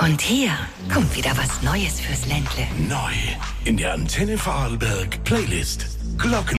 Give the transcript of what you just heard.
Und hier kommt wieder was Neues fürs Ländle. Neu in der Antenne Vorarlberg Playlist. Glocken.